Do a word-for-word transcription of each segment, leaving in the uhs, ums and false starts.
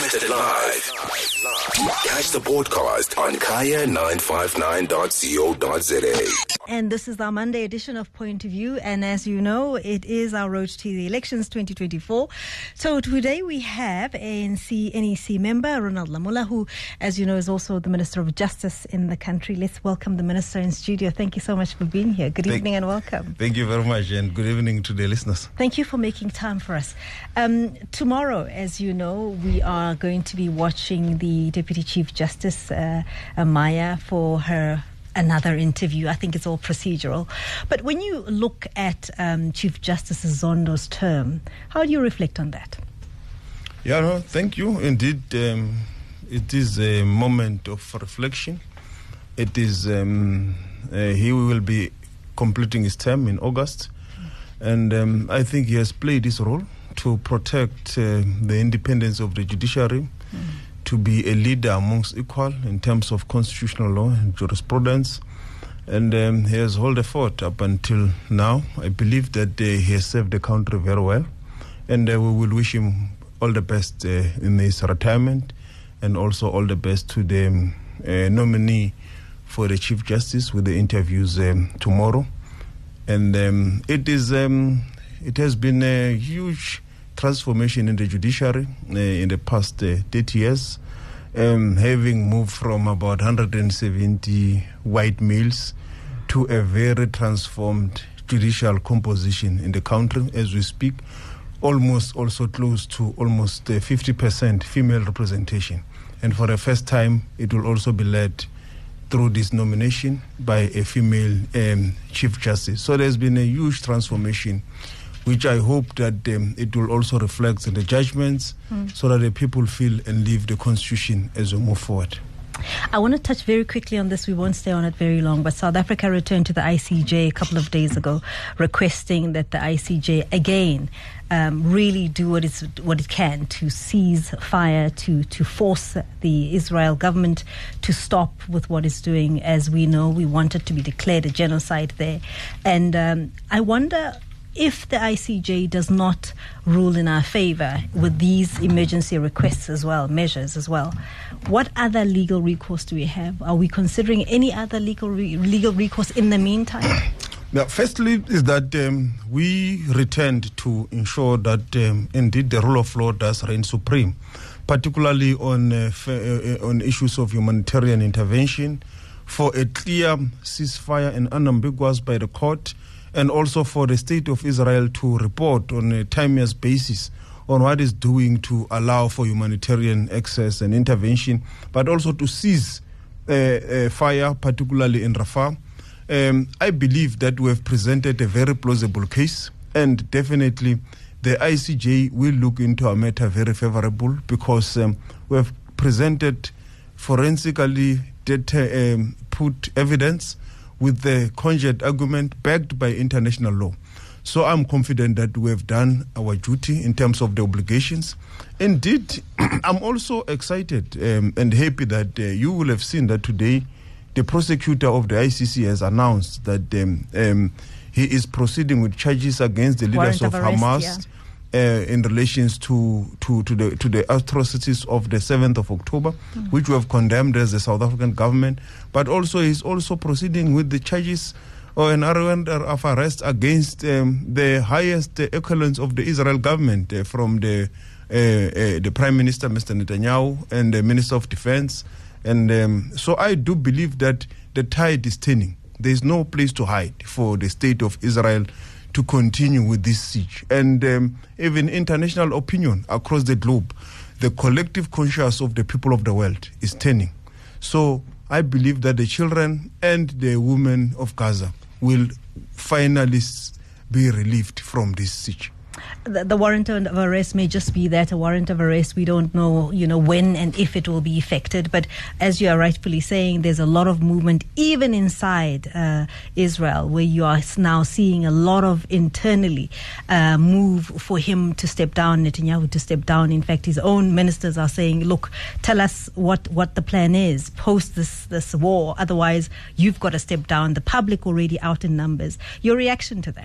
Broadcasted live. Catch the podcast on kaya nine five nine dot co dot za. And this is our Monday edition of Point of View. And as you know, it is our road to the elections twenty twenty-four. So today we have A N C N E C member Ronald Lamola, who, as you know, is also the Minister of Justice in the country. Let's welcome the Minister in studio. Thank you so much for being here. Good Thank, evening and welcome. Thank you very much, and good evening to the listeners. Thank you for making time for us. Um, tomorrow, as you know, we are going to be watching the Deputy Chief Justice, uh, Maya, for her another interview. I think it's all procedural. But when you look at um, Chief Justice Zondo's term, how do you reflect on that? Yeah, no, thank you. Indeed, um, it is a moment of reflection. It is, um, uh, he will be completing his term in August. And um, I think he has played his role to protect uh, the independence of the judiciary, mm. to be a leader amongst equal in terms of constitutional law and jurisprudence. And um, he has held a fort up until now. I believe that uh, he has served the country very well. And uh, we will wish him all the best uh, in his retirement, and also all the best to the um, uh, nominee for the Chief Justice with the interviews um, tomorrow. And um, it is um, it has been a huge transformation in the judiciary uh, in the past uh, thirty years, um, having moved from about one hundred seventy white males to a very transformed judicial composition in the country as we speak, almost also close to almost uh, fifty percent female representation. And for the first time, it will also be led through this nomination by a female um, Chief Justice. So there's been a huge transformation, which I hope that um, it will also reflect in the judgments, mm. so that the people feel and live the Constitution as we move forward. I want to touch very quickly on this. We won't stay on it very long, but South Africa returned to the I C J a couple of days ago, requesting that the I C J again um, really do what, it's, what it can to cease fire, to, to force the Israel government to stop with what it's doing. As we know, we want it to be declared a genocide there. And um, I wonder, if the I C J does not rule in our favor with these emergency requests as well, measures as well, what other legal recourse do we have? Are we considering any other legal re- legal recourse in the meantime? Now, firstly, is that um, we returned to ensure that um, indeed the rule of law does reign supreme, particularly on uh, f- uh, on issues of humanitarian intervention, for a clear ceasefire and unambiguous by the court, and also for the State of Israel to report on a timeless basis on what it's doing to allow for humanitarian access and intervention, but also to cease uh, uh, fire, particularly in Rafah. Um, I believe that we have presented a very plausible case, and definitely the I C J will look into our matter very favorable, because um, we have presented forensically data, um, put evidence with the conjured argument backed by international law. So I'm confident that we have done our duty in terms of the obligations. Indeed, I'm also excited um, and happy that uh, you will have seen that today the prosecutor of the I C C has announced that um, um, he is proceeding with charges against the leaders of, of arrest, Hamas yeah. Uh, in relations to, to, to the to the atrocities of the seventh of October, mm-hmm. which we have condemned as the South African government, but also he's also proceeding with the charges or an warrant of arrest against um, the highest uh, echelons of the Israel government, uh, from the uh, uh, the Prime Minister, Mister Netanyahu, and the Minister of Defense. And um, so I do believe that the tide is turning. There is no place to hide for the State of Israel to continue with this siege. And um, even international opinion across the globe, the collective conscience of the people of the world is turning. So I believe that the children and the women of Gaza will finally be relieved from this siege. The, the warrant of arrest may just be that, a warrant of arrest. We don't know, you know, when and if it will be effected. But as you are rightfully saying, there's a lot of movement even inside uh, Israel, where you are now seeing a lot of internally uh, move for him to step down, Netanyahu to step down. In fact, his own ministers are saying, look, tell us what, what the plan is post this, this war. Otherwise, you've got to step down. The public already out in numbers. Your reaction to that?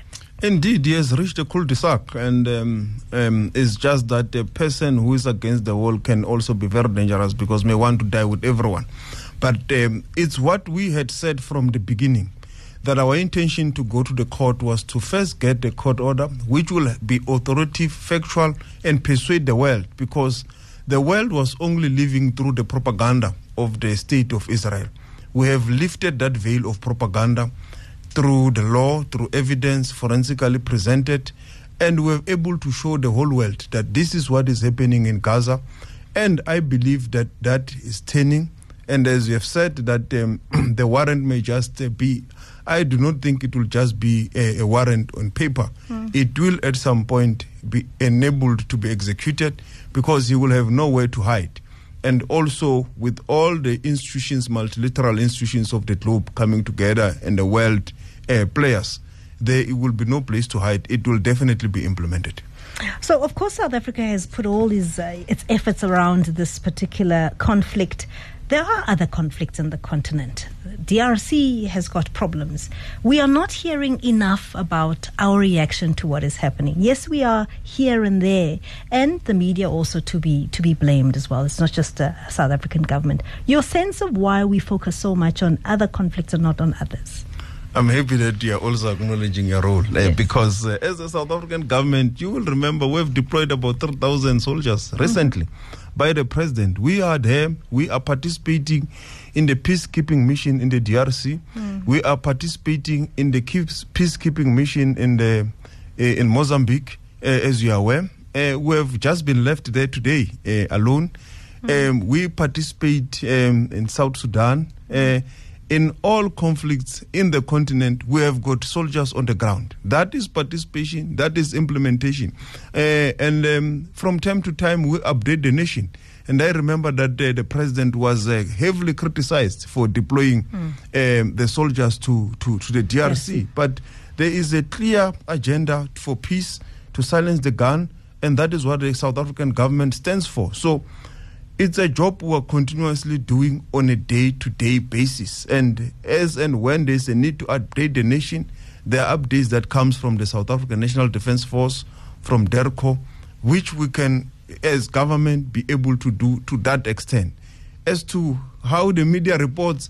Indeed, he has reached a cul-de-sac, and um, um, it's just that a person who is against the wall can also be very dangerous because may want to die with everyone. But um, it's what we had said from the beginning, that our intention to go to the court was to first get a court order which will be authoritative, factual, and persuade the world, because the world was only living through the propaganda of the state of Israel. We have lifted that veil of propaganda through the law, through evidence forensically presented, and we're able to show the whole world that this is what is happening in Gaza. And I believe that that is turning. And as you have said, that um, the warrant may just uh, be, I do not think it will just be a, a warrant on paper. Mm. It will at some point be enabled to be executed because he will have nowhere to hide. And also with all the institutions, multilateral institutions of the globe coming together and the world uh, players, there will be no place to hide. It will definitely be implemented. So, of course, South Africa has put all his, uh, its efforts around this particular conflict. There are other conflicts in the continent. D R C has got problems. We are not hearing enough about our reaction to what is happening. Yes, we are here and there, and the media also to be to be blamed as well. It's not just the South African government. Your sense of why we focus so much on other conflicts and not on others? I'm happy that you are also acknowledging your role, uh, yes. because uh, as the South African government, you will remember we've deployed about three thousand soldiers recently. Mm-hmm. By the president. We are there. We are participating in the peacekeeping mission in the D R C. Mm. We are participating in the peacekeeping mission in the uh, in Mozambique, uh, as you are aware. Uh, we have just been left there today uh, alone. Mm. Um, we participate um, in South Sudan. Uh, in all conflicts in the continent, we have got soldiers on the ground. That is participation, that is implementation. Uh, and um, from time to time, we update the nation. And I remember that uh, the president was uh, heavily criticized for deploying mm. um, the soldiers to, to, to the D R C. Yes. But there is a clear agenda for peace, to silence the gun, and that is what the South African government stands for. So it's a job we are continuously doing on a day-to-day basis. And as and when there's a need to update the nation, there are updates that comes from the South African National Defence Force, from DERCO, which we can, as government, be able to do to that extent. As to how the media reports,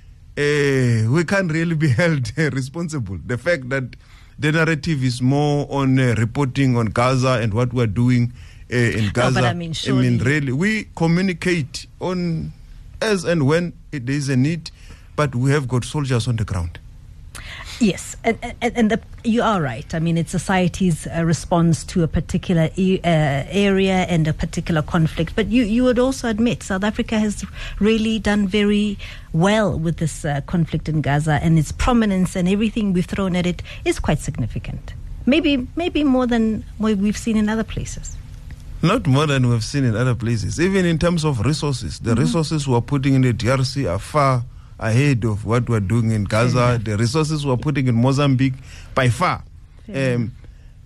uh, we can't really be held uh, responsible. The fact that the narrative is more on uh, reporting on Gaza and what we're doing Uh, in Gaza. No, but I mean, surely. I mean, really, we communicate on as and when it is a need, but we have got soldiers on the ground. Yes, and, and, and the, you are right. I mean, it's society's uh, response to a particular e- uh, area and a particular conflict. But you, you would also admit South Africa has really done very well with this uh, conflict in Gaza, and its prominence and everything we've thrown at it is quite significant. Maybe, maybe more than what we've seen in other places. Not more than we've seen in other places. Even in terms of resources, the mm-hmm. resources we're putting in the D R C are far ahead of what we're doing in Gaza. Yeah. The resources we're putting in Mozambique, by far. Yeah. Um,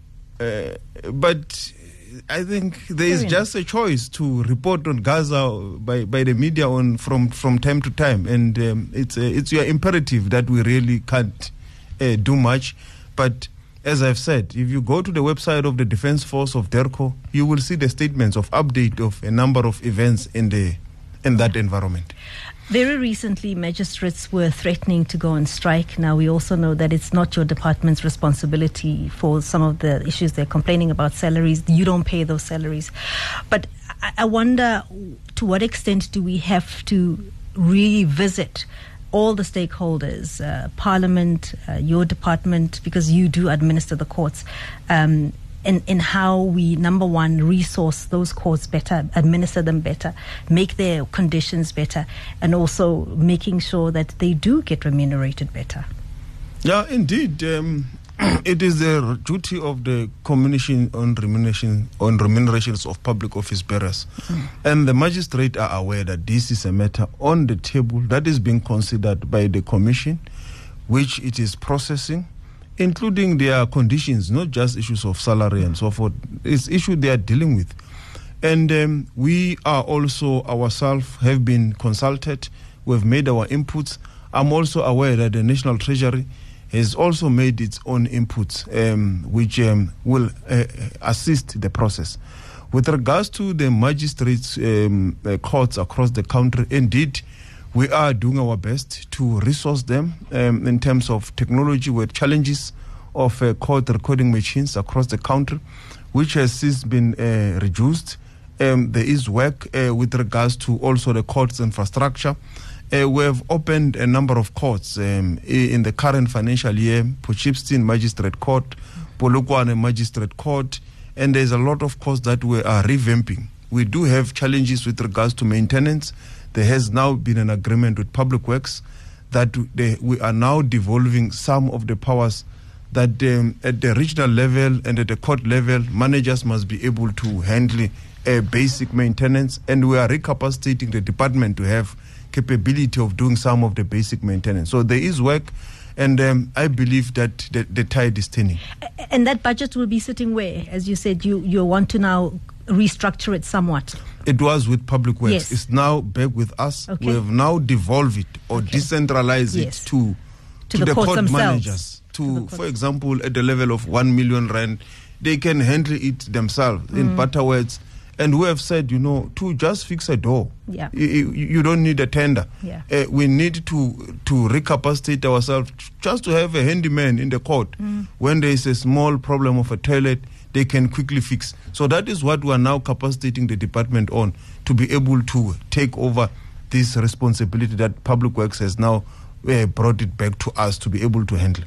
uh, but I think there is just a choice to report on Gaza by, by the media on from, from time to time. And um, it's, uh, it's your imperative that we really can't uh, do much. But as I've said, if you go to the website of the Defence Force of DERCO, you will see the statements of update of a number of events in the in that environment. Very recently, magistrates were threatening to go on strike. Now, we also know that it's not your department's responsibility for some of the issues they're complaining about, salaries. You don't pay those salaries. But I, I wonder, to what extent do we have to revisit all the stakeholders, uh, Parliament, uh, your department, because you do administer the courts, um, in, in how we, number one, resource those courts better, administer them better, make their conditions better, and also making sure that they do get remunerated better. Yeah, indeed. Um, it is the duty of the Commission on Remuneration on Remunerations of Public Office Bearers. Mm. And the magistrate are aware that this is a matter on the table that is being considered by the Commission, which it is processing, including their conditions, not just issues of salary and so forth. It's issue they are dealing with. And um, we are also ourselves have been consulted. We've made our inputs. I'm also aware that the National Treasury has also made its own inputs, um, which um, will uh, assist the process. With regards to the magistrates' um, uh, courts across the country, indeed, we are doing our best to resource them um, in terms of technology with challenges of uh, court recording machines across the country, which has since been uh, reduced. Um, there is work uh, with regards to also the courts infrastructure. Uh, we have opened a number of courts um, in the current financial year, Potchefstroom Magistrate Court, Polokwane Magistrate Court, and there's a lot of courts that we are revamping. We do have challenges with regards to maintenance. There has now been an agreement with Public Works that they, we are now devolving some of the powers that um, at the regional level and at the court level, managers must be able to handle uh, basic maintenance, and we are recapacitating the department to have capability of doing some of the basic maintenance. So there is work, and um, I believe that the, the tide is turning. And that budget will be sitting where? As you said, you, you want to now restructure it somewhat. It was with Public Works. Yes. It's now back with us. Okay. We have now devolved it or Okay. decentralized Yes. it to, To to, the the, courts court themselves. managers. To To, the courts. for example, at the level of one million rand, they can handle it themselves in better words. And we have said, you know, to just fix a door, Yeah. you, you- you don't need a tender. Yeah. Uh, we need to to recapacitate ourselves just to have a handyman in the court. When there is a small problem of a toilet, they can quickly fix. So that is what we are now capacitating the department on, to be able to take over this responsibility that Public Works has now uh, brought it back to us to be able to handle.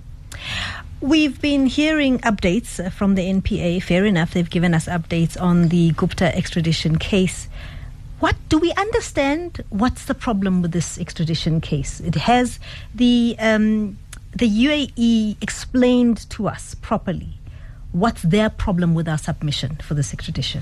We've been hearing updates uh, from the N P A. Fair enough, they've given us updates on the Gupta extradition case. What do we understand? What's the problem with this extradition case? It has the um, the U A E explained to us properly what's their problem with our submission for this extradition.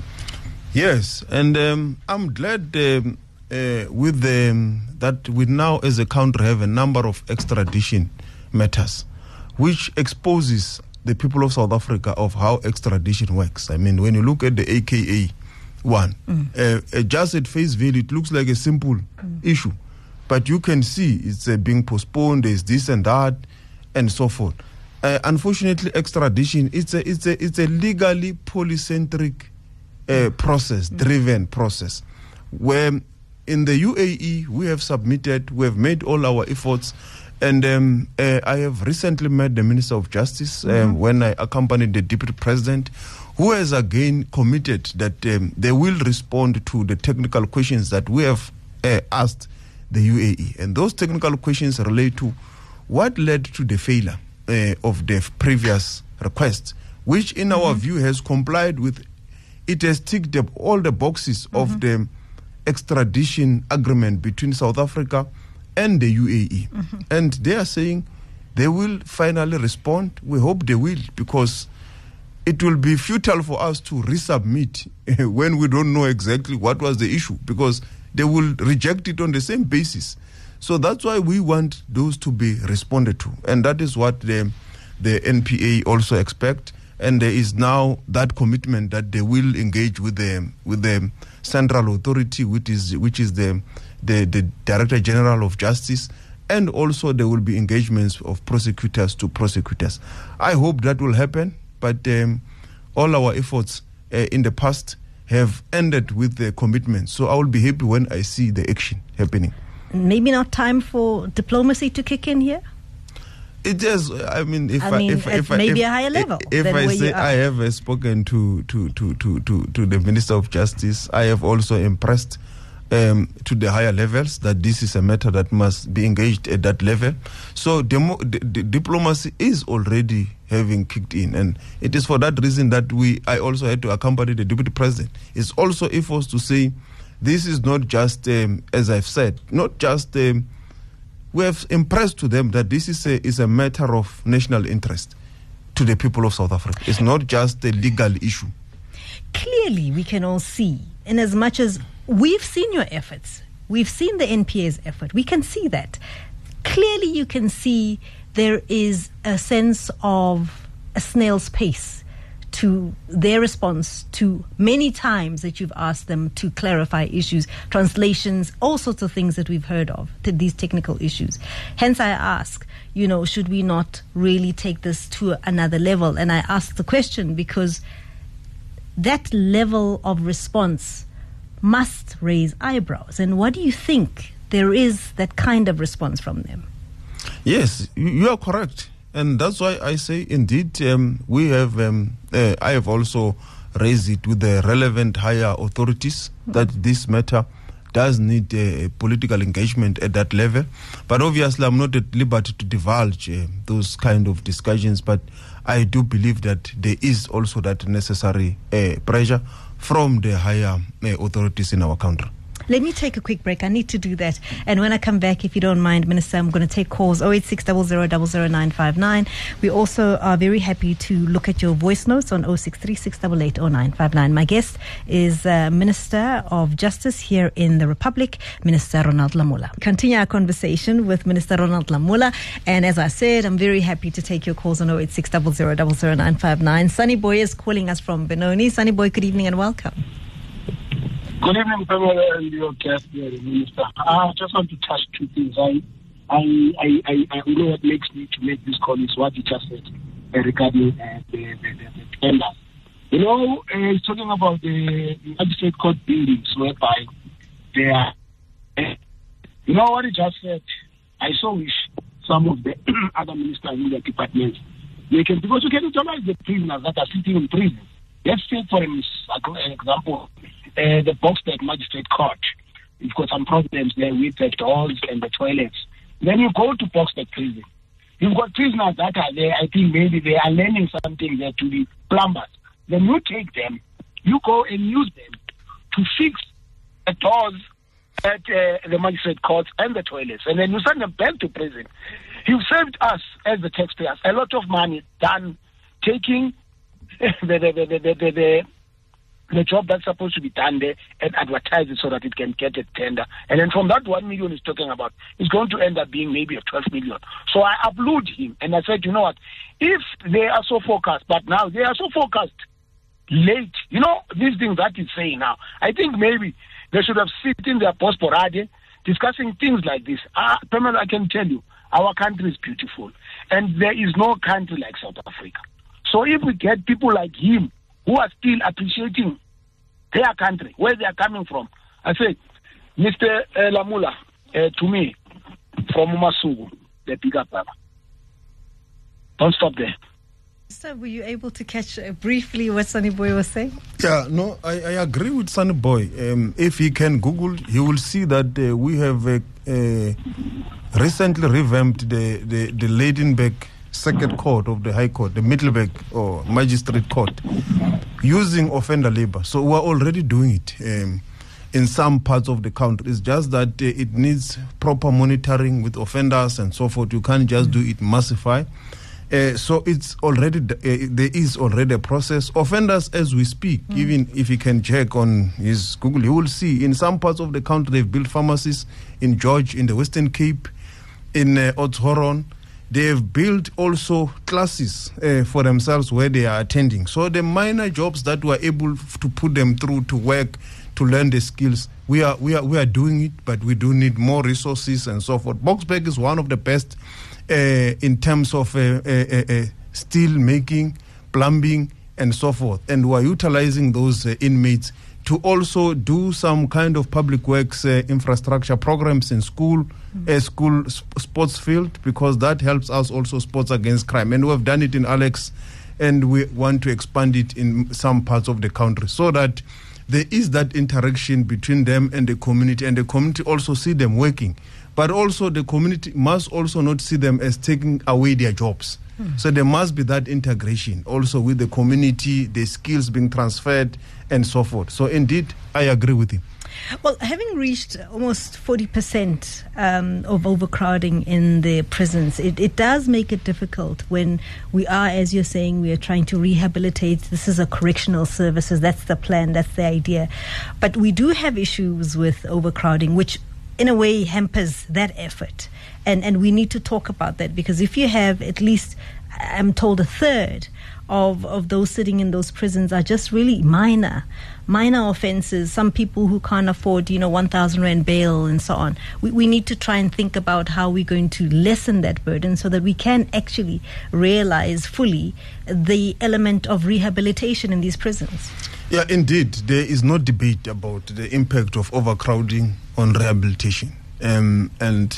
Yes, and um, I'm glad um, uh, with the, um, that we now as a country have a number of extradition matters, which exposes the people of South Africa of how extradition works. I mean, when you look at the A K A one, mm. uh, uh, just at face value, it looks like a simple mm. issue, but you can see it's uh, being postponed. There's this and that, and so forth. Uh, unfortunately, extradition it's a it's a it's a legally polycentric uh, process, mm. driven process, where in the U A E we have submitted, we have made all our efforts. And um, uh, I have recently met the Minister of Justice um, mm-hmm. when I accompanied the Deputy President, who has again committed that um, they will respond to the technical questions that we have uh, asked the U A E. And those technical questions relate to what led to the failure uh, of the previous request, which in mm-hmm. our view has complied with, it has ticked up all the boxes mm-hmm. of the extradition agreement between South Africa and the U A E. Mm-hmm. And they are saying they will finally respond. We hope they will, because it will be futile for us to resubmit when we don't know exactly what was the issue, because they will reject it on the same basis. So that's why we want those to be responded to. And that is what the, the N P A also expect. And there is now that commitment that they will engage with the with the central authority, which is which is the The, the Director General of Justice, and also there will be engagements of prosecutors to prosecutors. I hope that will happen, but um, all our efforts uh, in the past have ended with the commitment. So I will be happy when I see the action happening. Maybe not time for diplomacy to kick in here? It is. I mean, if I mean, I, if, at if I, maybe if, a higher level If than I where say you are. I have uh, spoken to to, to, to, to to the Minister of Justice, I have also impressed Um, to the higher levels that this is a matter that must be engaged at that level. So demo, the, the diplomacy is already having kicked in, and it is for that reason that we I also had to accompany the Deputy President. It's also efforts to say this is not just, um, as I've said, not just um, we have impressed to them that this is a is a matter of national interest to the people of South Africa. It's not just a legal issue. Clearly, we can all see, in as much as we've seen your efforts, we've seen the N P A's effort, we can see that. Clearly, you can see there is a sense of a snail's pace to their response to many times that you've asked them to clarify issues, translations, all sorts of things that we've heard of, to these technical issues. Hence I ask, you know, should we not really take this to another level? And I ask the question because that level of response must raise eyebrows. And what do you think there is that kind of response from them? Yes, you are correct. And that's why I say, indeed, um, we have, um, uh, I have also raised it with the relevant higher authorities mm-hmm. that this matter does need uh, political engagement at that level. But obviously, I'm not at liberty to divulge uh, those kind of discussions. But I do believe that there is also that necessary uh, pressure from the higher uh, authorities in our country. Let me take a quick break. I need to do that. And when I come back, if you don't mind, Minister, I'm going to take calls oh eight six zero zero zero zero nine five nine. We also are very happy to look at your voice notes on oh six three six eight eight oh nine five nine. My guest is uh, Minister of Justice here in the Republic, Minister Ronald Lamola. Continue our conversation with Minister Ronald Lamola. And as I said, I'm very happy to take your calls on oh eight six zero zero zero zero nine five nine. Sunny Boy is calling us from Benoni. Sunny Boy, good evening and welcome. Good evening, Pamela, and your guest, the Minister. I just want to touch two things. I, I, I, I, I know what makes me to make this call is what you just said uh, regarding uh, the, the, the, the tender. You know, uh, it's talking about the magistrate court buildings whereby they are. Uh, you know what he just said? I so wish some of the other ministers in their departments they can, because you can utilize the prisoners that are sitting in prison. Let's take, for an example, uh, the Boksburg Magistrate Court. You've got some problems there with the doors and the toilets. Then you go to Boksburg Prison. You've got prisoners that are there. I think maybe they are learning something there to be plumbers. Then you take them, you go and use them to fix the doors at uh, the magistrate courts and the toilets. And then you send them back to prison. You've saved us, as the taxpayers, a lot of money done taking the, the, the, the, the, the, the job that's supposed to be done there and advertise it so that it can get a tender. And then from that one million he's talking about, it's going to end up being maybe a twelve million. So I applaud him and I said, you know what, if they are so focused, but now they are so focused late, you know, these things that he's saying now, I think maybe they should have sit in their post-porade discussing things like this. Uh, Pamela, I can tell you, our country is beautiful and there is no country like South Africa. So if we get people like him who are still appreciating their country, where they are coming from, I say, Mister Uh, Lamola, uh, to me, from Masugu, the bigger brother. Don't stop there. So were you able to catch uh, briefly what Sunny Boy was saying? Yeah, no, I, I agree with Sunny Boy. Um, if he can Google, he will see that uh, we have uh, uh, recently revamped the, the, the Leidenburg Second Court of the High Court, the Middelburg or Magistrate Court, using offender labor. So we're already doing it um, in some parts of the country. It's just that uh, it needs proper monitoring with offenders and so forth. You can't just do it massify. Uh, so it's already uh, there is already a process. Offenders, as we speak, mm. even if you can check on his Google, you will see in some parts of the country they've built pharmacies in George, in the Western Cape, in uh, Oudtshoorn. They've built also classes uh, for themselves where they are attending. So the minor jobs that were able f- to put them through to work, to learn the skills, we are we are we are doing it, but we do need more resources and so forth. Boksburg is one of the best uh, in terms of uh, uh, uh, steel making, plumbing, and so forth. And we are utilizing those uh, inmates to also do some kind of public works uh, infrastructure programs in school, mm-hmm. uh, school sp- sports field, because that helps us also sports against crime. And we have done it in Alex, and we want to expand it in some parts of the country so that there is that interaction between them and the community, and the community also see them working. But also the community must also not see them as taking away their jobs. Mm-hmm. So there must be that integration also with the community, the skills being transferred, and so forth. So indeed, I agree with him. Well, having reached almost forty percent um, of overcrowding in the prisons, it, it does make it difficult when we are, as you're saying, we are trying to rehabilitate. This is a correctional services. That's the plan. That's the idea. But we do have issues with overcrowding, which in a way hampers that effort. And and we need to talk about that, because if you have at least, I'm told, a third of, of those sitting in those prisons are just really minor, minor offenses, some people who can't afford, you know, one thousand rand bail and so on. We, we need to try and think about how we're going to lessen that burden so that we can actually realize fully the element of rehabilitation in these prisons. Yeah, indeed. There is no debate about the impact of overcrowding on rehabilitation. Um, and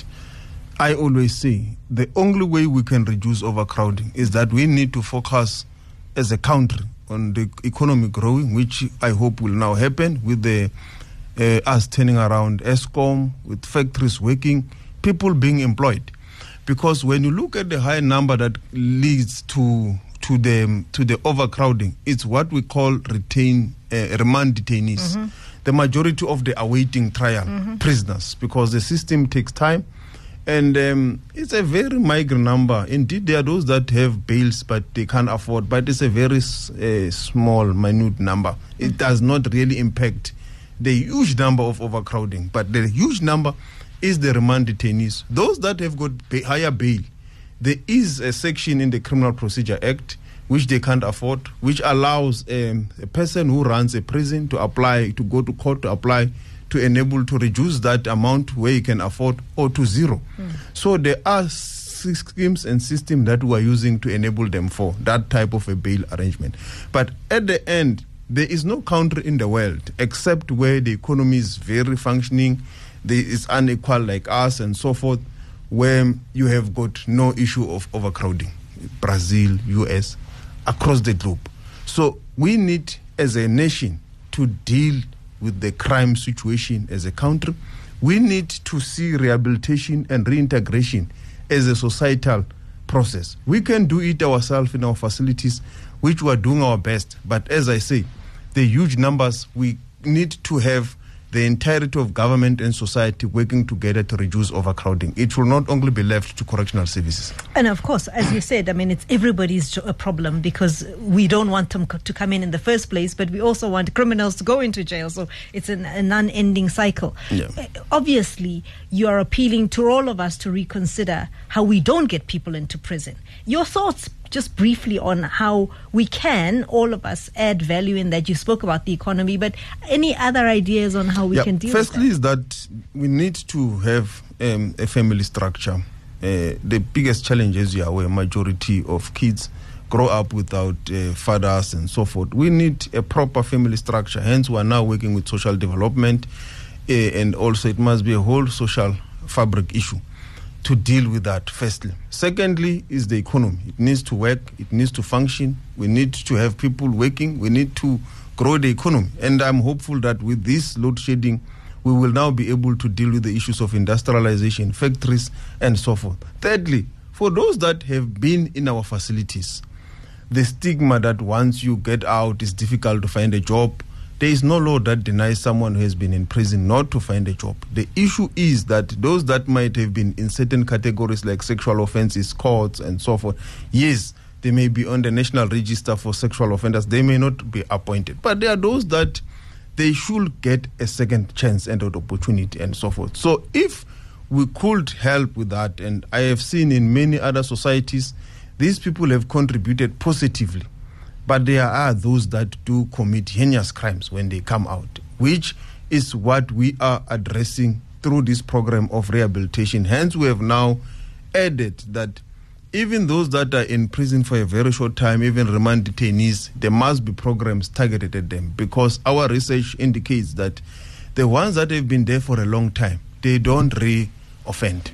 I always say the only way we can reduce overcrowding is that we need to focus as a country on the economy growing, which I hope will now happen with the uh, us turning around ESCOM, with factories working, people being employed. Because when you look at the high number that leads to to the to the overcrowding, it's what we call retain uh, remand detainees. Mm-hmm. The majority of the awaiting trial mm-hmm. prisoners, because the system takes time. And um, it's a very meager number. Indeed, there are those that have bails, but they can't afford. But it's a very uh, small, minute number. It does not really impact the huge number of overcrowding. But the huge number is the remand detainees. Those that have got ba- higher bail, there is a section in the Criminal Procedure Act which they can't afford, which allows um, a person who runs a prison to apply, to go to court to apply to enable to reduce that amount where you can afford, or to zero. Mm. So there are schemes and systems that we are using to enable them for that type of a bail arrangement. But at the end, there is no country in the world except where the economy is very functioning, there is unequal like us and so forth, where you have got no issue of overcrowding. Brazil, U S, across the globe. So we need, as a nation, to deal with the crime situation as a country. We need to see rehabilitation and reintegration as a societal process. We can do it ourselves in our facilities, which we are doing our best. But as I say, the huge numbers, we need to have the entirety of government and society working together to reduce overcrowding. It will not only be left to correctional services. And of course, as you said, I mean, it's everybody's jo- a problem, because we don't want them co- to come in in the first place, but we also want criminals to go into jail. So it's an, an unending cycle. Yeah. Uh, obviously, you are appealing to all of us to reconsider how we don't get people into prison. Your thoughts, just briefly, on how we can, all of us, add value in that. You spoke about the economy, but any other ideas on how we yeah, can deal firstly with that? is that we need to have um, a family structure. Uh, the biggest challenge, as you are aware, majority of kids grow up without uh, fathers and so forth. We need a proper family structure. Hence, we are now working with social development, uh, and also it must be a whole social fabric issue to deal with that, firstly. Secondly is the economy. It needs to work, it needs to function. We need to have people working, we need to grow the economy. And I'm hopeful that with this load shedding, we will now be able to deal with the issues of industrialization, factories, and so forth. Thirdly, for those that have been in our facilities, the stigma that once you get out, it's difficult to find a job. There is no law that denies someone who has been in prison not to find a job. The issue is that those that might have been in certain categories like sexual offenses, courts, and so forth, yes, they may be on the National Register for Sexual Offenders. They may not be appointed. But there are those that they should get a second chance and an opportunity and so forth. So if we could help with that, and I have seen in many other societies, these people have contributed positively. But there are those that do commit heinous crimes when they come out, which is what we are addressing through this program of rehabilitation. Hence, we have now added that even those that are in prison for a very short time, even remand detainees, there must be programs targeted at them, because our research indicates that the ones that have been there for a long time, they don't re-offend.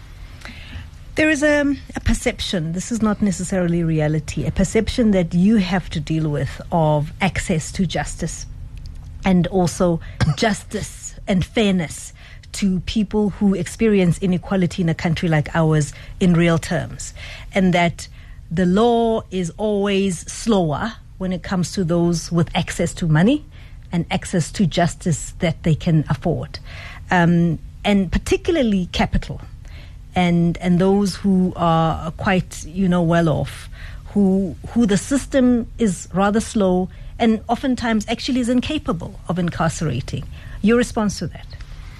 There is a, a perception, this is not necessarily reality, a perception that you have to deal with of access to justice, and also justice and fairness to people who experience inequality in a country like ours in real terms, and that the law is always slower when it comes to those with access to money and access to justice that they can afford, um, and particularly capital. And and those who are quite, you know, well off, who who the system is rather slow and oftentimes actually is incapable of incarcerating. Your response to that?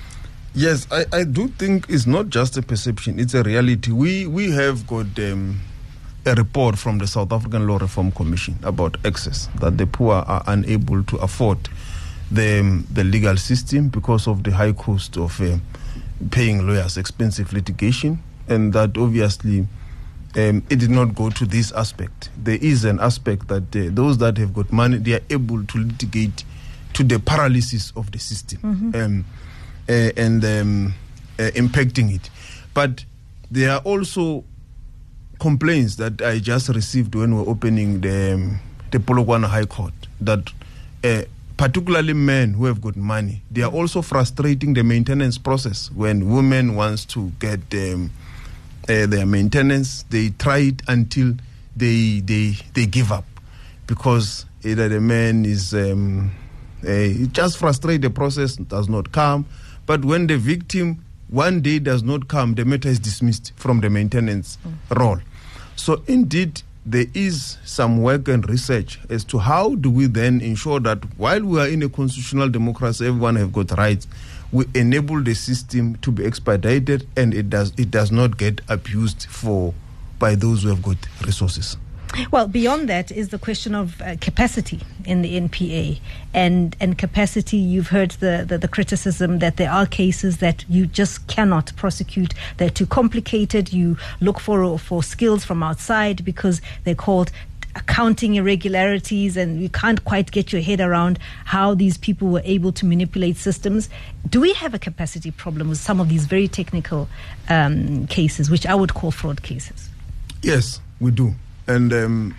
Yes, I, I do think it's not just a perception, it's a reality. We we have got um, a report from the South African Law Reform Commission about access, that the poor are unable to afford the, um, the legal system because of the high cost of uh, paying lawyers expensive litigation, and that obviously um, it did not go to this aspect. There is an aspect that uh, those that have got money, they are able to litigate to the paralysis of the system. Mm-hmm. um, Uh, and um, uh, impacting it. But there are also complaints that I just received when we were opening the, um, the Polokwane High Court, that uh, particularly men who have got money, they are also frustrating the maintenance process. When women wants to get um, uh, their maintenance, they try it until they they they give up, because either the man is um, uh, it just frustrate the process, does not come. But when the victim one day does not come, the matter is dismissed from the maintenance mm. role. So indeed, there is some work and research as to how do we then ensure that while we are in a constitutional democracy, everyone have got rights, we enable the system to be expedited, and it does it does not get abused for by those who have got resources. Well, beyond that is the question of uh, capacity in the N P A. And and capacity, you've heard the, the, the criticism that there are cases that you just cannot prosecute. They're too complicated. You look for for skills from outside because they're called accounting irregularities, and you can't quite get your head around how these people were able to manipulate systems. Do we have a capacity problem with some of these very technical um, cases, which I would call fraud cases? Yes, we do. And um,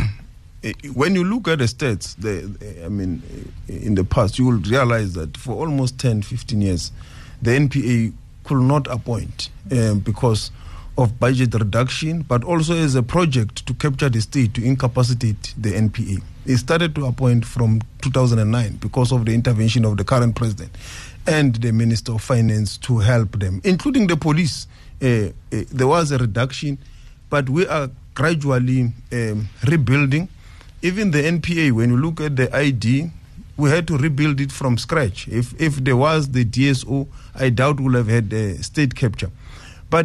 when you look at the stats, the, I mean, in the past, you will realize that for almost ten, fifteen years, the N P A could not appoint um, because of budget reduction, but also as a project to capture the state, to incapacitate the N P A. It started to appoint from two thousand nine because of the intervention of the current president and the Minister of Finance to help them, including the police. Uh, uh, there was a reduction, but we are gradually um, rebuilding. Even the N P A, when you look at the I D, we had to rebuild it from scratch. If if there was the D S O, I doubt we'll have had uh, state capture. But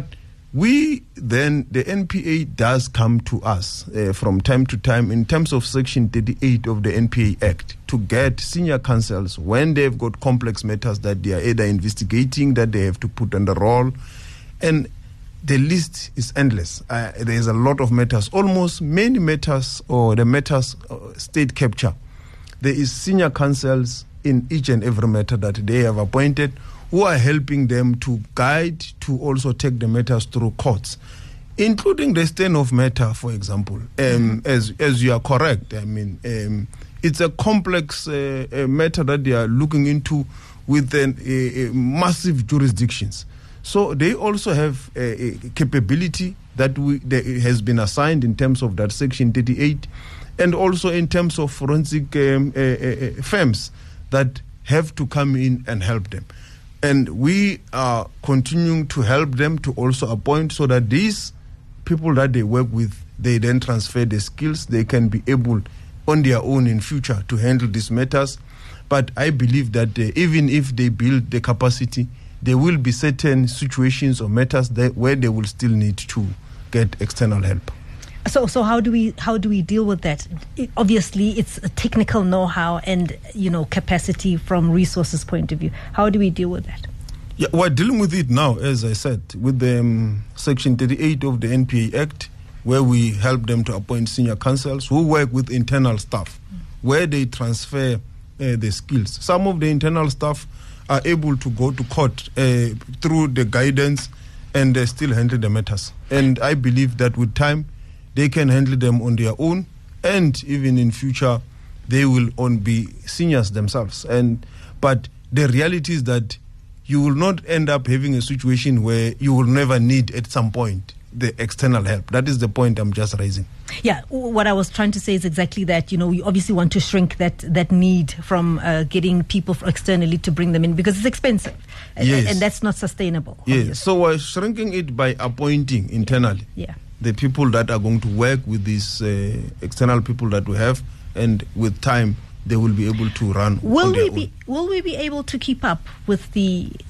we then, the N P A does come to us uh, from time to time in terms of Section thirty-eight of the N P A Act to get senior counsels when they've got complex matters that they are either investigating, that they have to put on the roll. And the list is endless. Uh, there is a lot of matters, almost many matters, or the matters uh, state capture. There is senior counsels in each and every matter that they have appointed, who are helping them to guide, to also take the matters through courts, including the Steinhoff matter, for example. Um, mm-hmm. As as you are correct, I mean, um, it's a complex uh, a matter that they are looking into with an, a, a massive jurisdictions. So they also have a, a capability that we, that has been assigned in terms of that Section thirty-eight, and also in terms of forensic um, uh, uh, firms that have to come in and help them. And we are continuing to help them to also appoint, so that these people that they work with, they then transfer the skills. They can be able on their own in future to handle these matters. But I believe that uh, even if they build the capacity, there will be certain situations or matters that where they will still need to get external help. So, so how do we how do we deal with that? It, obviously, it's a technical know-how and, you know, capacity from resources point of view. How do we deal with that? Yeah, we're dealing with it now, as I said, with the um, Section thirty-eight of the N P A Act, where we help them to appoint senior counsels who work with internal staff, mm. where they transfer uh, the skills. Some of the internal staff are able to go to court uh, through the guidance and uh, still handle the matters. And I believe that with time, they can handle them on their own, and even in future, they will on be seniors themselves. And but the reality is that you will not end up having a situation where you will never need at some point the external help. That is the point I'm just raising. Yeah, what I was trying to say is exactly that. You know, we obviously want to shrink that that need from uh, getting people externally to bring them in, because it's expensive. Yes. And, and that's not sustainable. Yes, obviously. So we're shrinking it by appointing internally. Yeah. The people that are going to work with these uh, external people that we have, and with time they will be able to run. Will on their we be own. Will we be able to keep up with the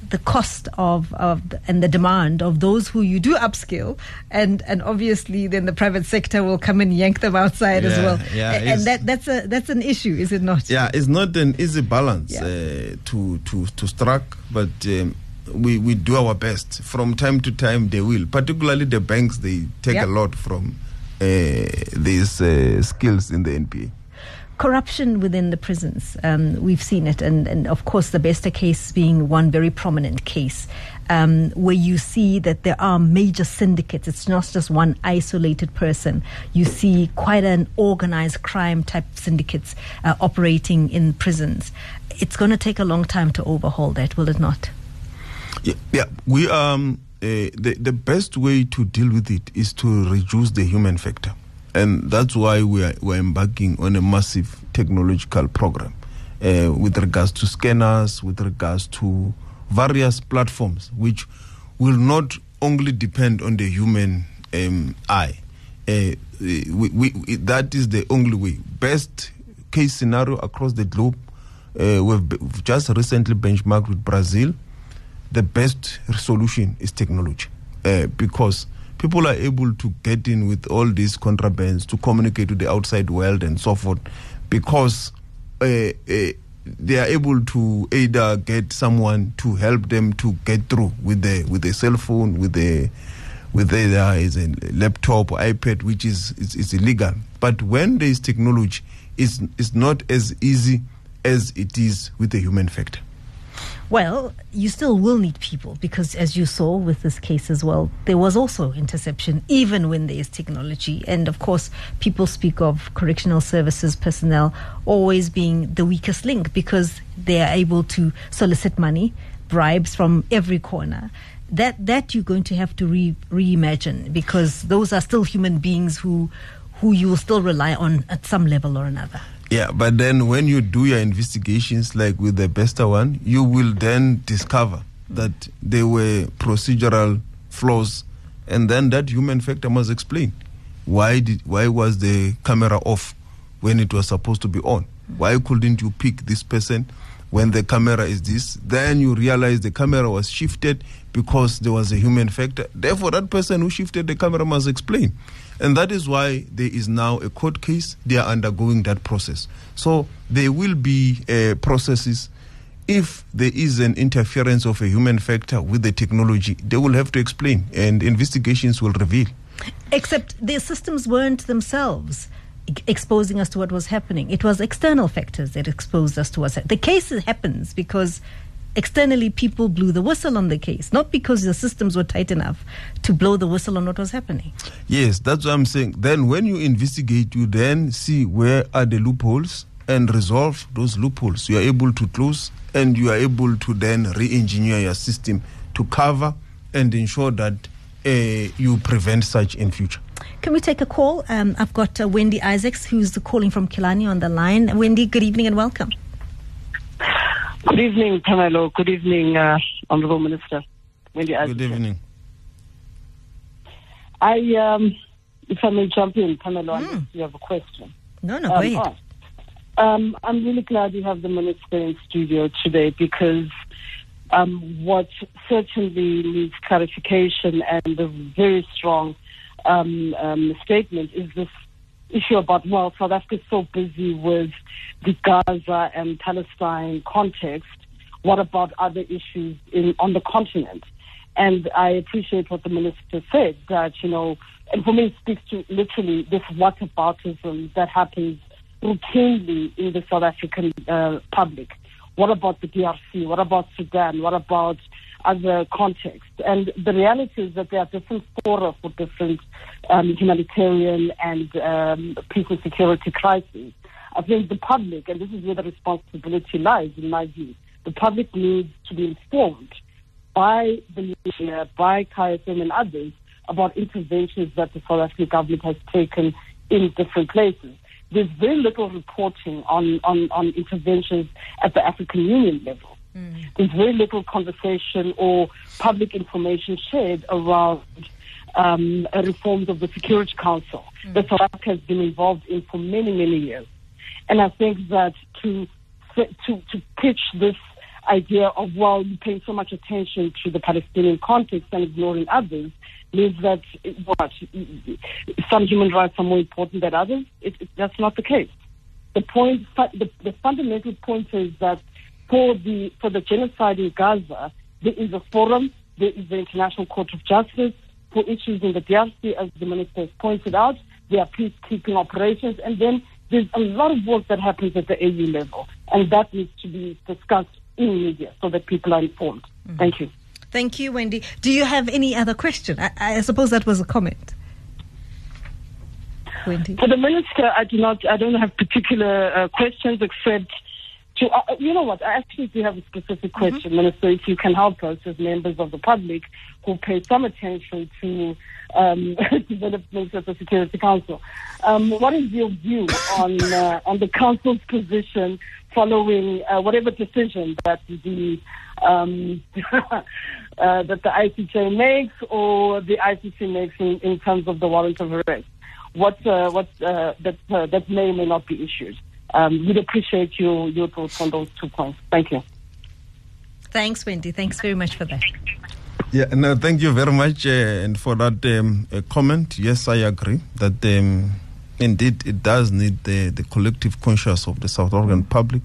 the cost of, of the, and the demand of those who you do upskill, and, and obviously then the private sector will come and yank them outside Yeah, as well. yeah, A- and that that's a that's an issue, is it not? Yeah, it's not an easy balance Yeah. uh, to to to strike, but um, we we do our best. From time to time, they will. Particularly the banks, they take Yep. a lot from uh, these uh, skills in the N P A. Corruption within the prisons, um, we've seen it, and, and of course the Bester case being one very prominent case, um, where you see that there are major syndicates. It's not just one isolated person. You see quite an organized crime type syndicates uh, operating in prisons. It's going to take a long time to overhaul that, will it not? Yeah, yeah. We um uh, the the best way to deal with it is to reduce the human factor. And that's why we are we're embarking on a massive technological program uh, with regards to scanners, with regards to various platforms, which will not only depend on the human um, eye. Uh, we, we, that is the only way. Best case scenario across the globe, uh, we've, be- we've just recently benchmarked with Brazil. The best solution is technology, uh, because people are able to get in with all these contrabands to communicate with the outside world and so forth, because uh, uh, they are able to either get someone to help them to get through with the with a cell phone, with the with either is a laptop or iPad, which is is, is illegal. But when there is technology, it's it's not as easy as it is with the human factor. Well, you still will need people, because as you saw with this case as well, there was also interception even when there is technology. And of course, people speak of correctional services personnel always being the weakest link, because they are able to solicit money, bribes from every corner. That that you're going to have to re, reimagine, because those are still human beings who who you will still rely on at some level or another. Yeah, but then when you do your investigations, like with the Bester one, you will then discover that there were procedural flaws, and then that human factor must explain why did why was the camera off when it was supposed to be on? Why couldn't you pick this person when the camera is this? Then you realize the camera was shifted because there was a human factor. Therefore, that person who shifted the camera must explain. And that is why there is now a court case. They are undergoing that process. So there will be uh, processes. If there is an interference of a human factor with the technology, they will have to explain, and investigations will reveal. Except their systems weren't themselves e- exposing us to what was happening. It was external factors that exposed us to what's happening. The case happens because externally people blew the whistle on the case, not because the systems were tight enough to blow the whistle on what was happening. Yes, that's what I'm saying. Then when you investigate, you then see where are the loopholes and resolve those loopholes. You are able to close, and you are able to then re-engineer your system to cover and ensure that uh, you prevent such in future. Can we take a call? Um, I've got uh, Wendy Isaacs, who's calling from Killarney, on the line. Wendy, good evening and welcome. Good evening, Pamela. Good evening, uh, Honourable Minister. Wendy Isaacs. Good evening. I, um, if I may jump in, Pamela, Mm. unless you have a question. No, no, go Um, ahead. all right. Um, I'm really glad you have the Minister in studio today, because um, what certainly needs clarification and a very strong um, um, statement is this issue about, well, South Africa is so busy with the Gaza and Palestine context. What about other issues in on the continent? And I appreciate what the Minister said, that, you know, and for me it speaks to literally this whataboutism that happens routinely in the South African uh, public. What about the D R C? What about Sudan? What about other contexts? And the reality is that there are different fora for different um, humanitarian and um, peace and security crises. I think the public, and this is where the responsibility lies, in my view, the public needs to be informed by the media, by K S M and others, about interventions that the South African government has taken in different places. There's very little reporting on, on, on interventions at the African Union level. Mm. There's very little conversation or public information shared around um, reforms of the Security Council mm. that South Africa has been involved in for many, many years. And I think that to to, to pitch this idea of, well, you paying so much attention to the Palestinian context and ignoring others means that, what, some human rights are more important than others. It, it, that's not the case. The point, the, the fundamental point is that for the for the genocide in Gaza, there is a forum, there is the International Court of Justice. For issues in the D R C, as the minister has pointed out, there are peacekeeping operations, and then there's a lot of work that happens at the A U level, and that needs to be discussed in media so that people are informed. Mm-hmm. Thank you. Thank you, Wendy. Do you have any other question? I, I suppose that was a comment. Wendy. For the minister, I do not. I don't have particular uh, questions except to. Uh, you know what? I actually do have a specific question, mm-hmm. Minister. If you can help us as members of the public who pay some attention to um, developments at the Security Council, um, what is your view on uh, on the Council's position following uh, whatever decision that the um, uh, that the I C J makes or the I C C makes in, in terms of the warrant of arrest? What uh, what uh, that uh, that may or may not be issued. Um, we'd appreciate your your thoughts on those two points. Thank you. Thanks, Wendy. Thanks very much for that. Yeah, no, thank you very much, uh, and for that um, uh, comment. Yes, I agree that um, indeed it does need the, the collective conscience of the South African public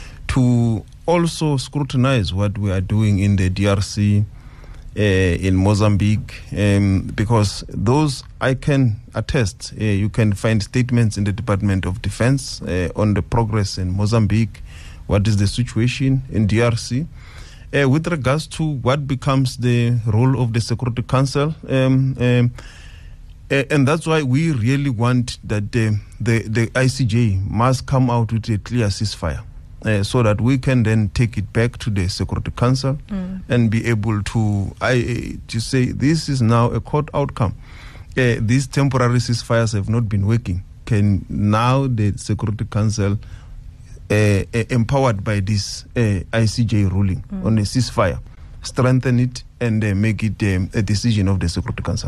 to also scrutinize what we are doing in the D R C. Uh, in Mozambique, um, because those I can attest. Uh, you can find statements in the Department of Defense uh, on the progress in Mozambique, what is the situation in D R C. Uh, with regards to what becomes the role of the Security Council, um, um, uh, and that's why we really want that the, the, the I C J must come out with a clear ceasefire. Uh, so that we can then take it back to the Security Council mm. and be able to I, to say this is now a court outcome. Uh, these temporary ceasefires have not been working. Can now the Security Council, uh, uh, empowered by this uh, I C J ruling mm. on a ceasefire, strengthen it and uh, make it um, a decision of the Security Council?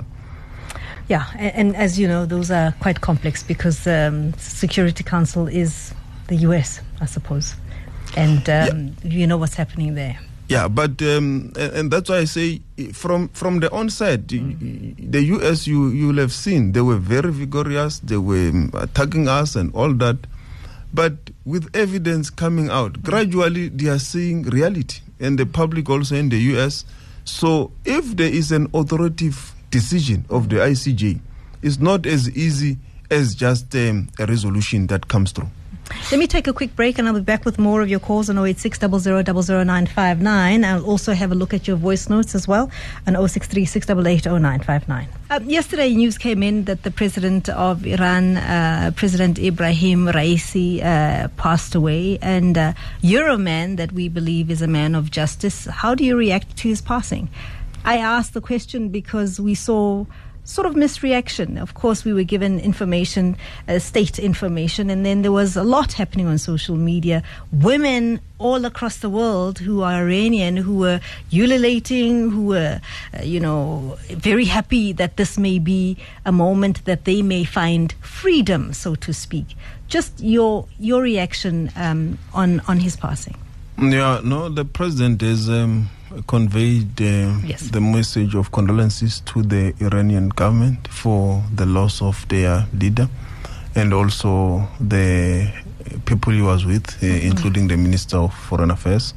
Yeah, and, and as you know, those are quite complex because um, Security Council is the U S, I suppose. And um, yeah. you know what's happening there. Yeah, but um, and, and that's why I say from from the onset, mm. the U S you you'll have seen they were very vigorous. They were attacking us and all that, but with evidence coming out, mm. gradually they are seeing reality, and the public also in the U S. So if there is an authoritative decision of the I C J, it's not as easy as just um, a resolution that comes through. Let me take a quick break and I'll be back with more of your calls on oh eight six, zero zero zero zero nine five nine. I'll also have a look at your voice notes as well on oh six three, six eight eight, oh nine five nine. Uh, yesterday, news came in that the president of Iran, uh, President Ibrahim Raisi, uh, passed away. And uh, you're a man that we believe is a man of justice. How do you react to his passing? I asked the question because we saw sort of misreaction. Of course, we were given information, uh, state information, and then there was a lot happening on social media. Women all across the world who are Iranian, who were ululating, who were, uh, you know, very happy that this may be a moment that they may find freedom, so to speak. Just your your reaction um, on on his passing. Yeah, no, the president has um, conveyed uh, yes. the message of condolences to the Iranian government for the loss of their leader and also the people he was with, uh, mm-hmm. including the Minister of Foreign Affairs.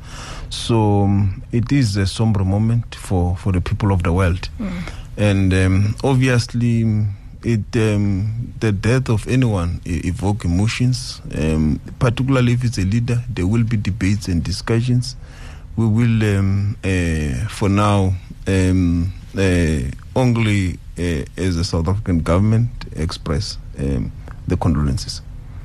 So um, it is a somber moment for, for the people of the world. Mm. And um, obviously, it um, the death of anyone evoke emotions, um, particularly if it's a leader. There will be debates and discussions. We will, um, uh, for now, um, uh, only uh, as a South African government, express um, the condolences.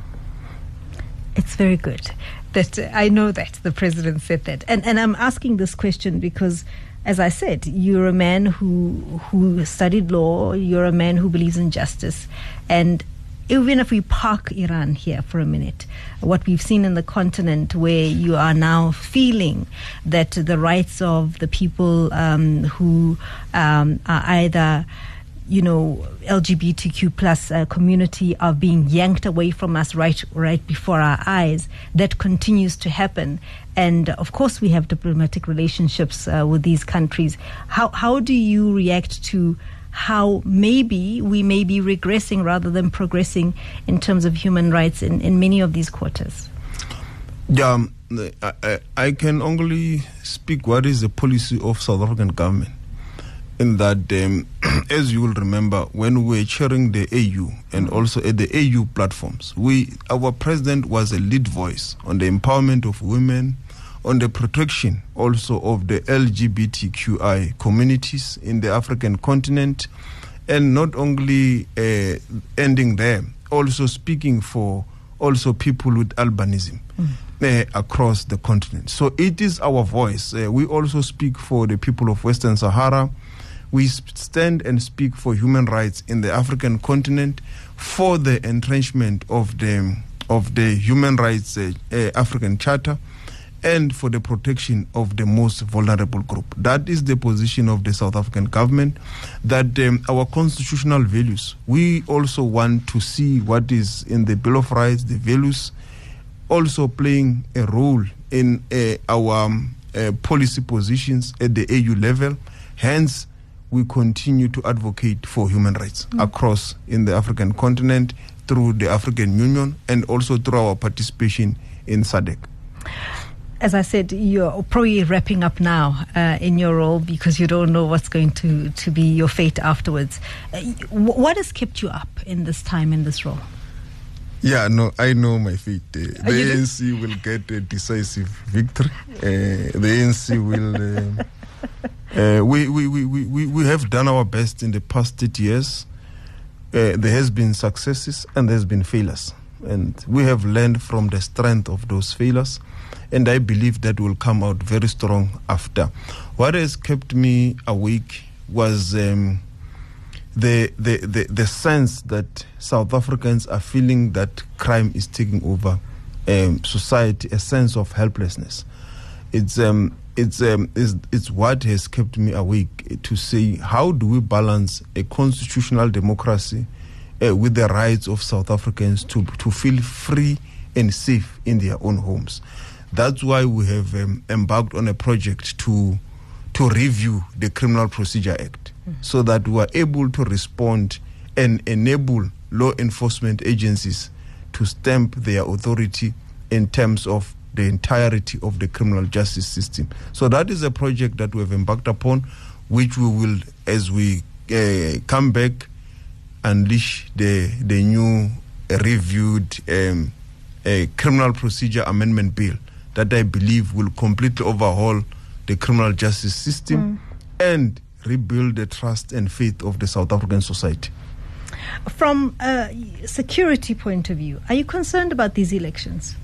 It's very good that uh, I know that the president said that, and and I'm asking this question because, as I said, you're a man who who studied law. You're a man who believes in justice, and even if we park Iran here for a minute, what we've seen in the continent, where you are now feeling that the rights of the people um, who um, are either you know, L G B T Q plus uh, community are being yanked away from us right right before our eyes. That continues to happen. And of course, we have diplomatic relationships uh, with these countries. How how do you react to how maybe we may be regressing rather than progressing in terms of human rights in, in many of these quarters? Yeah, I, I, I can only speak what is the policy of South African government. In that, um, as you will remember, when we were chairing the A U and also at the A U platforms, we our president was a lead voice on the empowerment of women, on the protection also of the L G B T Q I communities in the African continent, and not only uh, ending there, also speaking for also people with albinism mm. uh, across the continent. So it is our voice. Uh, we also speak for the people of Western Sahara. We stand and speak for human rights in the African continent, for the entrenchment of the of the Human Rights uh, uh, African Charter, and for the protection of the most vulnerable group. That is the position of the South African government, that um, our constitutional values, we also want to see what is in the Bill of Rights, the values, also playing a role in uh, our um, uh, policy positions at the A U level. Hence, we continue to advocate for human rights mm. across in the African continent through the African Union and also through our participation in S A D C. As I said, you're probably wrapping up now uh, in your role because you don't know what's going to, to be your fate afterwards. Uh, what has kept you up in this time, in this role? Yeah, no, I know my fate. Uh, the A N C will get a decisive victory. Uh, the A N C will... Uh, Uh, we, we, we, we, we have done our best in the past eight years. Uh, there has been successes and there has been failures. And we have learned from the strength of those failures. And I believe that will come out very strong after. What has kept me awake was um, the, the, the, the sense that South Africans are feeling that crime is taking over um, society, a sense of helplessness. It's... Um, It's, um, it's it's what has kept me awake to say, how do we balance a constitutional democracy uh, with the rights of South Africans to to feel free and safe in their own homes? That's why we have um, embarked on a project to to review the Criminal Procedure Act mm-hmm. so that we are able to respond and enable law enforcement agencies to stamp their authority in terms of the entirety of the criminal justice system. So that is a project that we have embarked upon, which we will, as we uh, come back, unleash the the new uh, reviewed um, uh, criminal procedure amendment bill that I believe will completely overhaul the criminal justice system mm. and rebuild the trust and faith of the South African society. From a security point of view, are you concerned about these elections?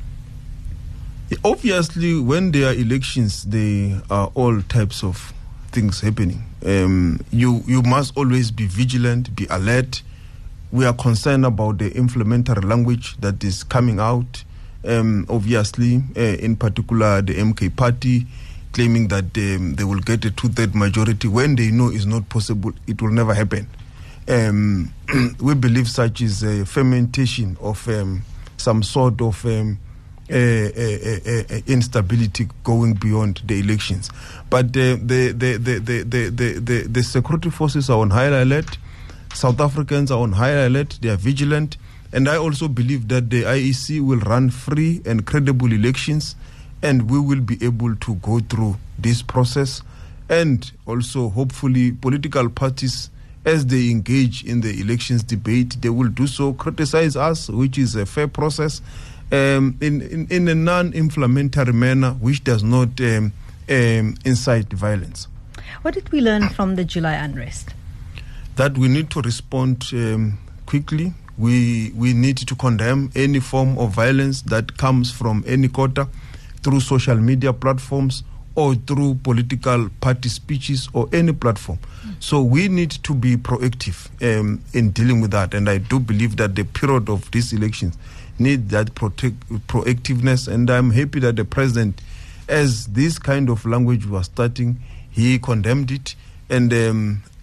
Obviously, when there are elections, there are all types of things happening. Um, you you must always be vigilant, be alert. We are concerned about the inflammatory language that is coming out. Um, obviously, uh, in particular, the M K party claiming that um, they will get a two-third majority when they know it's not possible. It will never happen. Um, we believe such is a fermentation of um, some sort of um, Uh, uh, uh, uh, instability going beyond the elections. But uh, the, the, the, the, the, the, the, the security forces are on high alert. South Africans are on high alert. They are vigilant. And I also believe that the I E C will run free and credible elections, and we will be able to go through this process. And also, hopefully, political parties, as they engage in the elections debate, they will do so, criticize us, which is a fair process, Um, in, in, in a non-inflammatory manner, which does not um, um, incite violence. What did we learn from the July unrest? That we need to respond um, quickly. We we need to condemn any form of violence that comes from any quarter through social media platforms or through political party speeches or any platform. Mm. So we need to be proactive um, in dealing with that. And I do believe that the period of these elections need that protect, proactiveness, and I'm happy that the president, as this kind of language was starting, he condemned it, and um,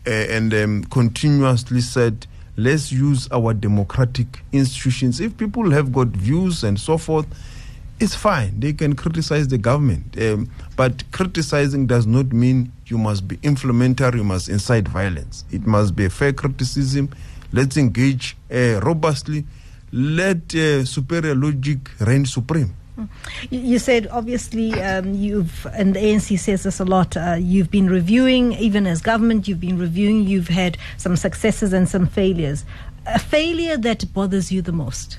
uh, and um, continuously said, let's use our democratic institutions. If people have got views and so forth, it's fine. They can criticize the government. Um, but criticizing does not mean you must be inflammatory, you must incite violence. It must be a fair criticism. Let's engage uh, robustly. Let uh, superior logic reign supreme. You said, obviously, um, you've, and the A N C says this a lot, uh, you've been reviewing, even as government, you've been reviewing, you've had some successes and some failures. A failure that bothers you the most?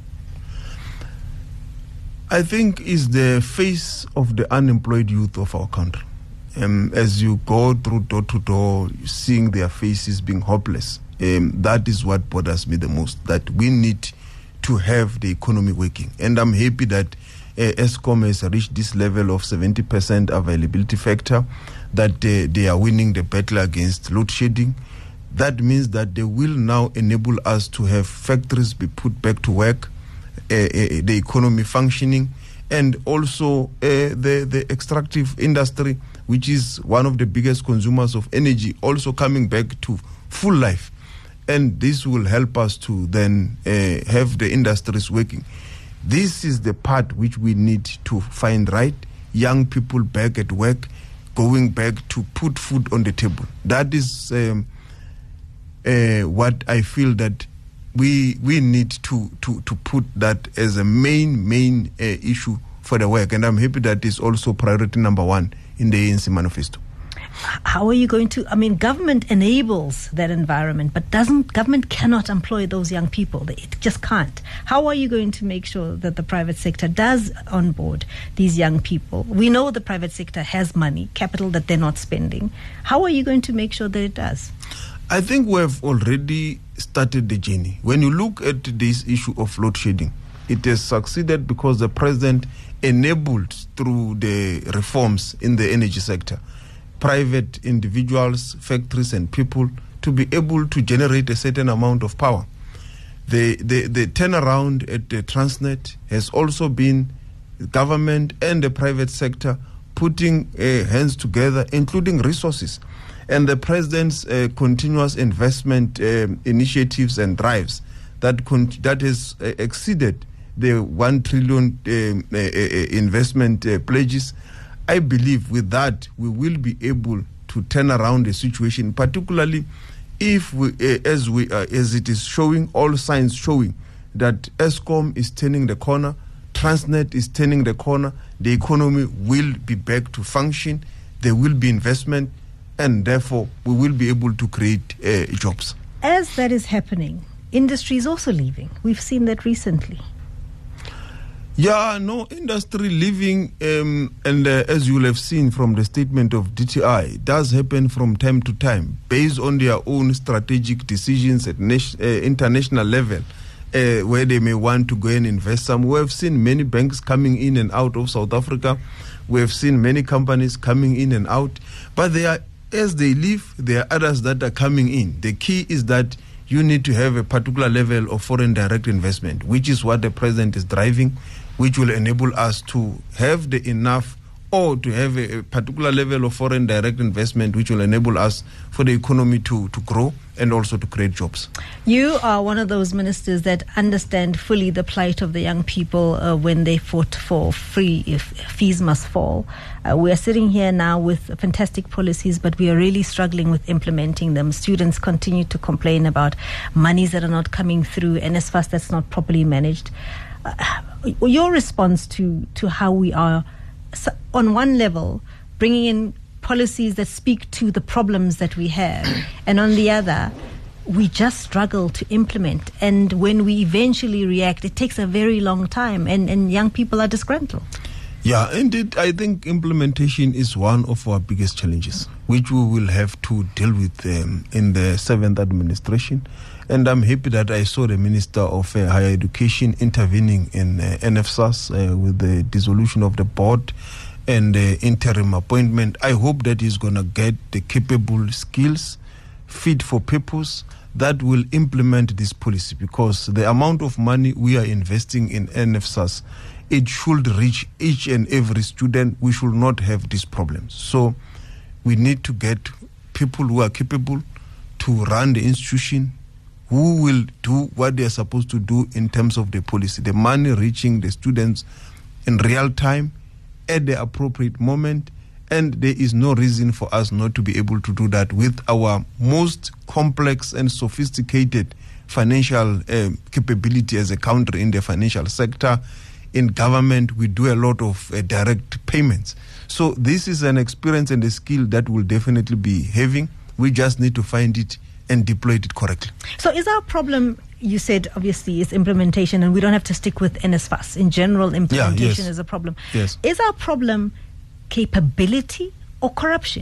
I think is the face of the unemployed youth of our country. Um, as you go through door to door, seeing their faces being hopeless, um, that is what bothers me the most, that we need to have the economy working. And I'm happy that uh, Eskom has reached this level of seventy percent availability factor, that uh, they are winning the battle against load shedding. That means that they will now enable us to have factories be put back to work, uh, uh, the economy functioning, and also uh, the, the extractive industry, which is one of the biggest consumers of energy, also coming back to full life. And this will help us to then uh, have the industries working. This is the part which we need to find right. Young people back at work, going back to put food on the table. That is um, uh, what I feel that we we need to, to, to put that as a main, main uh, issue for the work. And I'm happy that is also priority number one in the A N C manifesto. How are you going to, I mean, government enables that environment, but doesn't, government cannot employ those young people. It just can't. How are you going to make sure that the private sector does onboard these young people? We know the private sector has money, capital that they're not spending. How are you going to make sure that it does? I think we have already started the journey. When you look at this issue of load shedding, it has succeeded because the president enabled through the reforms in the energy sector private individuals, factories and people to be able to generate a certain amount of power. The, the, the turnaround at the Transnet has also been government and the private sector putting uh, hands together, including resources. And the president's uh, continuous investment uh, initiatives and drives that, con- that has uh, exceeded the one trillion uh, uh, uh, investment uh, pledges. I believe with that we will be able to turn around the situation, particularly if we, uh, as we, uh, as it is showing, all signs showing that Eskom is turning the corner, Transnet is turning the corner, the economy will be back to function, there will be investment, and therefore we will be able to create uh, jobs. As that is happening, industry is also leaving. We've seen that recently. Yeah, no, industry leaving, um, and uh, as you will have seen from the statement of D T I, does happen from time to time, based on their own strategic decisions at nation, uh, international level, uh, where they may want to go and invest some. We have seen many banks coming in and out of South Africa. We have seen many companies coming in and out. But they are, as they leave, there are others that are coming in. The key is that you need to have a particular level of foreign direct investment, which is what the president is driving, which will enable us to have the enough or to have a, a particular level of foreign direct investment which will enable us for the economy to, to grow and also to create jobs. You are one of those ministers that understand fully the plight of the young people uh, when they fought for free if fees must fall. Uh, we are sitting here now with fantastic policies, but we are really struggling with implementing them. Students continue to complain about monies that are not coming through, N S F A S that's not properly managed. Uh, your response to, to how we are, on one level, bringing in policies that speak to the problems that we have, and on the other, we just struggle to implement. And when we eventually react, it takes a very long time, and, and young people are disgruntled. Yeah, indeed, I think implementation is one of our biggest challenges, which we will have to deal with um, in the seventh administration. And I'm happy that I saw the Minister of uh, Higher Education intervening in uh, N S F A S uh, with the dissolution of the board and the interim appointment. I hope that he's going to get the capable skills, fit for purpose, that will implement this policy, because the amount of money we are investing in N S F A S, it should reach each and every student. We should not have these problems. So we need to get people who are capable, to run the institution, who will do what they are supposed to do in terms of the policy, the money reaching the students in real time at the appropriate moment. And there is no reason for us not to be able to do that with our most complex and sophisticated financial uh, capability as a country in the financial sector. In government, we do a lot of uh, direct payments. So this is an experience and a skill that we'll definitely be having. We just need to find it and deploy it correctly. So is our problem, you said obviously, is implementation, and we don't have to stick with N S F A S. In general, implementation yeah, yes. is a problem. Yes. Is our problem capability or corruption?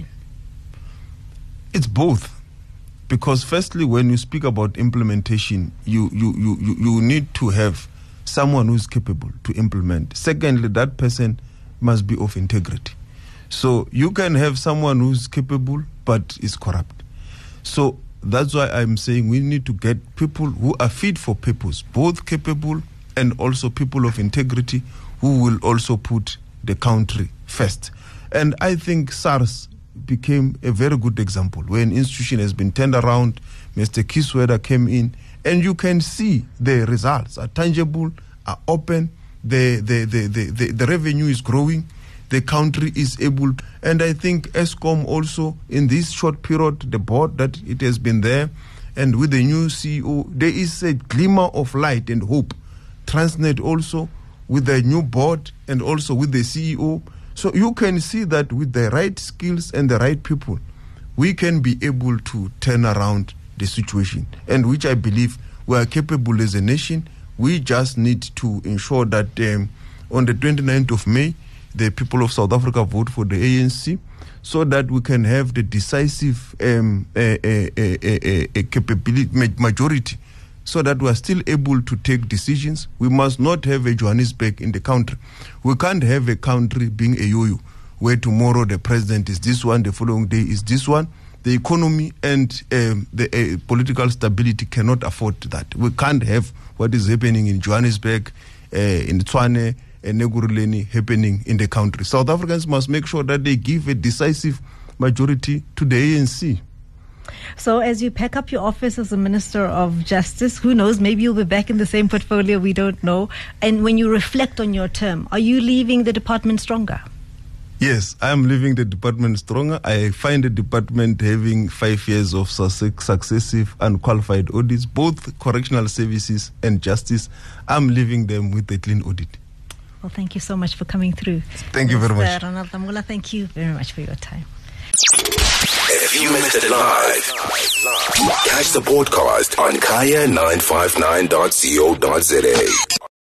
It's both. Because firstly, when you speak about implementation, you, you, you, you, you need to have someone who's capable to implement. Secondly, that person must be of integrity. So you can have someone who's capable but is corrupt. So that's why I'm saying we need to get people who are fit for purpose, both capable and also people of integrity who will also put the country first. And I think SARS became a very good example where an institution has been turned around. Mister Kisweda came in, and you can see the results are tangible, are open, the, the, the, the, the, the revenue is growing, the country is able to, and I think ESCOM also in this short period, the board that it has been there, and with the new C E O, there is a glimmer of light and hope. Transnet also with the new board and also with the C E O. So you can see that with the right skills and the right people, we can be able to turn around the situation, and which I believe we are capable as a nation. We just need to ensure that um, on the twenty-ninth of May, the people of South Africa vote for the A N C so that we can have the decisive um, a, a, a, a, a capability majority so that we are still able to take decisions. We must not have a Johannesburg in the country. We can't have a country being a yo-yo, where tomorrow the president is this one, the following day is this one. The economy and um, the uh, political stability cannot afford that. We can't have what is happening in Johannesburg, uh, in Tshwane, and Neguruleni happening in the country. South Africans must make sure that they give a decisive majority to the A N C. So as you pack up your office as a Minister of Justice, who knows, maybe you'll be back in the same portfolio, we don't know. And when you reflect on your term, are you leaving the department stronger? Yes, I am leaving the department stronger. I find the department having five years of successive and qualified audits, both correctional services and justice. I'm leaving them with a clean audit. Well, thank you so much for coming through. Thank you very much. Mister Ronald Lamola, thank you very much for your time. If you missed it live, catch the podcast on kaya nine five nine dot co dot za.